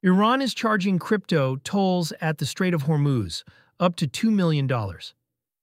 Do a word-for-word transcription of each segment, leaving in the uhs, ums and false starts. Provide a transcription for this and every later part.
Iran is charging crypto tolls at the Strait of Hormuz, up to two million dollars.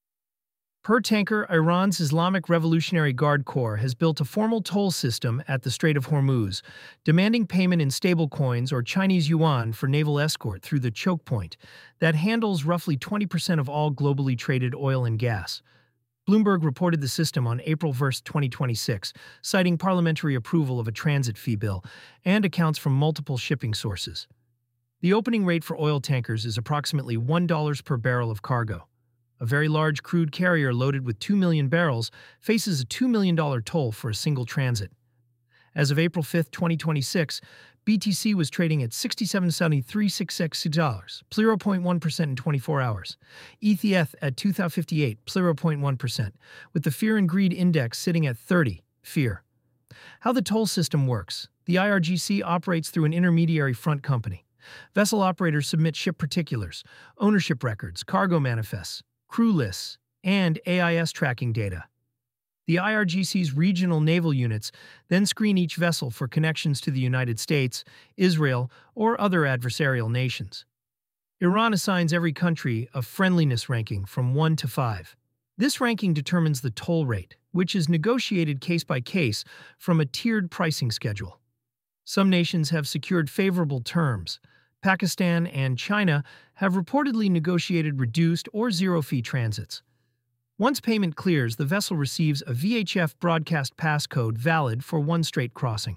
Per tanker, Iran's Islamic Revolutionary Guard Corps has built a formal toll system at the Strait of Hormuz, demanding payment in stablecoins or Chinese yuan for naval escort through the choke point that handles roughly twenty percent of all globally traded oil and gas. Bloomberg reported the system on April first, twenty twenty-six, citing parliamentary approval of a transit fee bill and accounts from multiple shipping sources. The opening rate for oil tankers is approximately one dollar per barrel of cargo. A very large crude carrier loaded with two million barrels faces a two million dollars toll for a single transit. As of April fifth, twenty twenty-six, B T C was trading at sixty-seven seventy-three sixty-six dollars, zero point one percent in twenty-four hours. E T H at two thousand fifty-eight, zero point one percent, with the Fear and Greed Index sitting at thirty, fear. How the toll system works. The I R G C operates through an intermediary front company. Vessel operators submit ship particulars, ownership records, cargo manifests, crew lists, and A I S tracking data. The I R G C's regional naval units then screen each vessel for connections to the United States, Israel, or other adversarial nations. Iran assigns every country a friendliness ranking from one to five. This ranking determines the toll rate, which is negotiated case by case from a tiered pricing schedule. Some nations have secured favorable terms. Pakistan and China have reportedly negotiated reduced or zero-fee transits. Once payment clears, the vessel receives a V H F broadcast passcode valid for one straight crossing.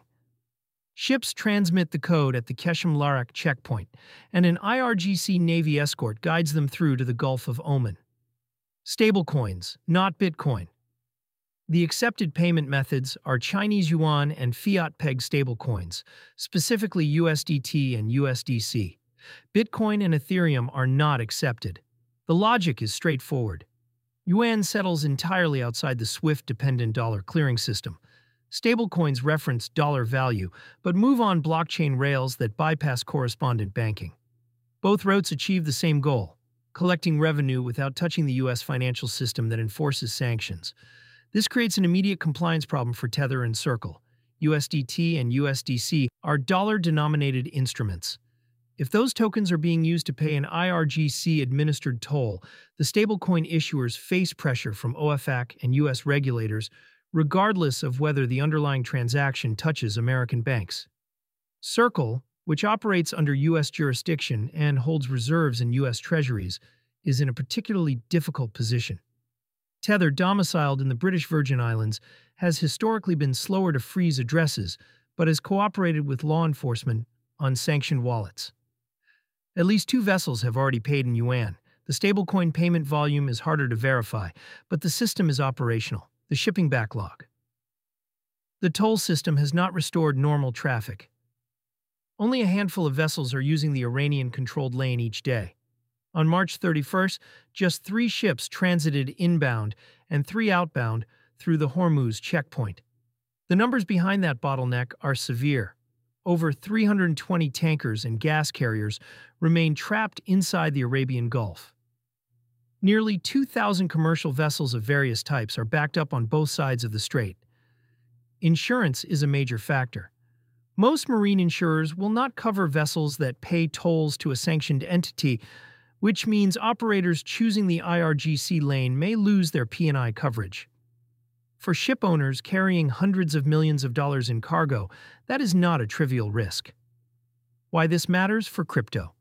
Ships transmit the code at the Keshem Larak checkpoint, and an I R G C Navy escort guides them through to the Gulf of Oman. Stablecoins, not Bitcoin. The accepted payment methods are Chinese yuan and fiat-pegged stablecoins, specifically U S D T and U S D C. Bitcoin and Ethereum are not accepted. The logic is straightforward. Yuan settles entirely outside the SWIFT-dependent dollar clearing system. Stablecoins reference dollar value, but move on blockchain rails that bypass correspondent banking. Both routes achieve the same goal: collecting revenue without touching the U S financial system that enforces sanctions. This creates an immediate compliance problem for Tether and Circle. U S D T and U S D C are dollar-denominated instruments. If those tokens are being used to pay an I R G C-administered toll, the stablecoin issuers face pressure from O F A C and U S regulators, regardless of whether the underlying transaction touches American banks. Circle, which operates under U S jurisdiction and holds reserves in U S treasuries, is in a particularly difficult position. Tether, domiciled in the British Virgin Islands, has historically been slower to freeze addresses, but has cooperated with law enforcement on sanctioned wallets. At least two vessels have already paid in yuan. The stablecoin payment volume is harder to verify, but the system is operational. The shipping backlog. The toll system has not restored normal traffic. Only a handful of vessels are using the Iranian-controlled lane each day. On March thirty-first, just three ships transited inbound and three outbound through the Hormuz checkpoint. The numbers behind that bottleneck are severe. Over three hundred twenty tankers and gas carriers remain trapped inside the Arabian Gulf. Nearly two thousand commercial vessels of various types are backed up on both sides of the strait. Insurance is a major factor. Most marine insurers will not cover vessels that pay tolls to a sanctioned entity, which means operators choosing the I R G C lane may lose their P and I coverage. For ship owners carrying hundreds of millions of dollars in cargo, that is not a trivial risk. Why this matters for crypto.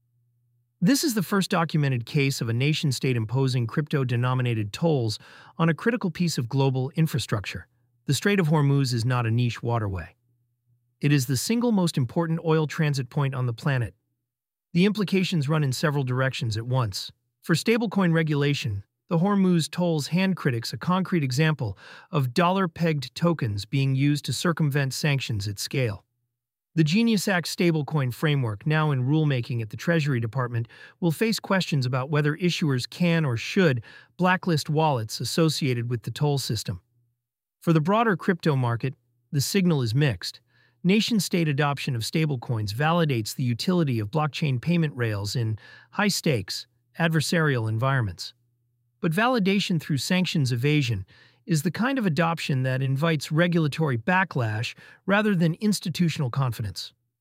This is the first documented case of a nation-state imposing crypto-denominated tolls on a critical piece of global infrastructure. The Strait of Hormuz is not a niche waterway. It is the single most important oil transit point on the planet. The implications run in several directions at once. For stablecoin regulation, the Hormuz tolls hand critics a concrete example of dollar-pegged tokens being used to circumvent sanctions at scale. The Genius Act stablecoin framework, now in rulemaking at the Treasury Department, will face questions about whether issuers can or should blacklist wallets associated with the toll system. For the broader crypto market, the signal is mixed. Nation-state adoption of stablecoins validates the utility of blockchain payment rails in high-stakes, adversarial environments. But validation through sanctions evasion is the kind of adoption that invites regulatory backlash rather than institutional confidence.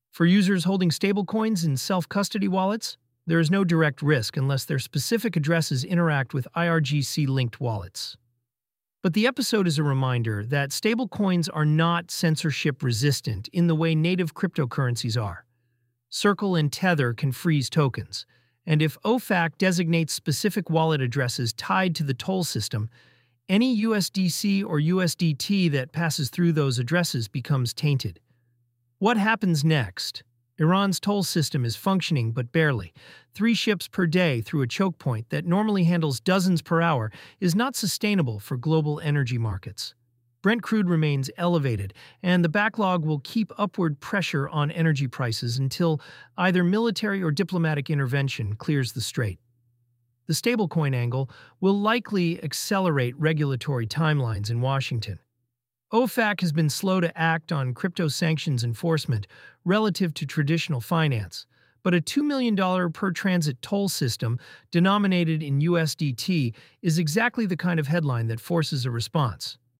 For users holding stablecoins in self-custody wallets, there is no direct risk unless their specific addresses interact with I R G C-linked wallets. But the episode is a reminder that stablecoins are not censorship-resistant in the way native cryptocurrencies are. Circle and Tether can freeze tokens, and if O F A C designates specific wallet addresses tied to the toll system, any U S D C or U S D T that passes through those addresses becomes tainted. What happens next? Iran's toll system is functioning but barely. Three ships per day through a choke point that normally handles dozens per hour is not sustainable for global energy markets. Brent crude remains elevated, and the backlog will keep upward pressure on energy prices until either military or diplomatic intervention clears the strait. The stablecoin angle will likely accelerate regulatory timelines in Washington. O F A C has been slow to act on crypto sanctions enforcement relative to traditional finance, but a two million dollars per transit toll system denominated in U S D T is exactly the kind of headline that forces a response.